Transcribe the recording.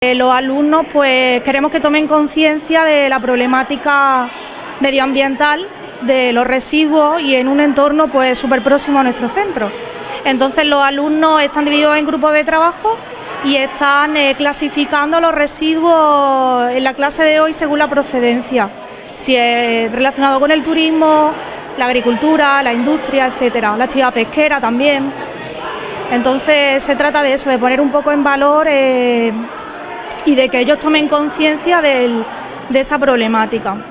Los alumnos pues queremos que tomen conciencia de la problemática medioambiental, de los residuos y en un entorno pues súper próximo a nuestro centro. Entonces los alumnos están divididos en grupos de trabajo y están clasificando los residuos en la clase de hoy según la procedencia, si es relacionado con el turismo, la agricultura, la industria, etcétera, la actividad pesquera también. Entonces se trata de eso, de poner un poco en valor y de que ellos tomen conciencia de esa problemática.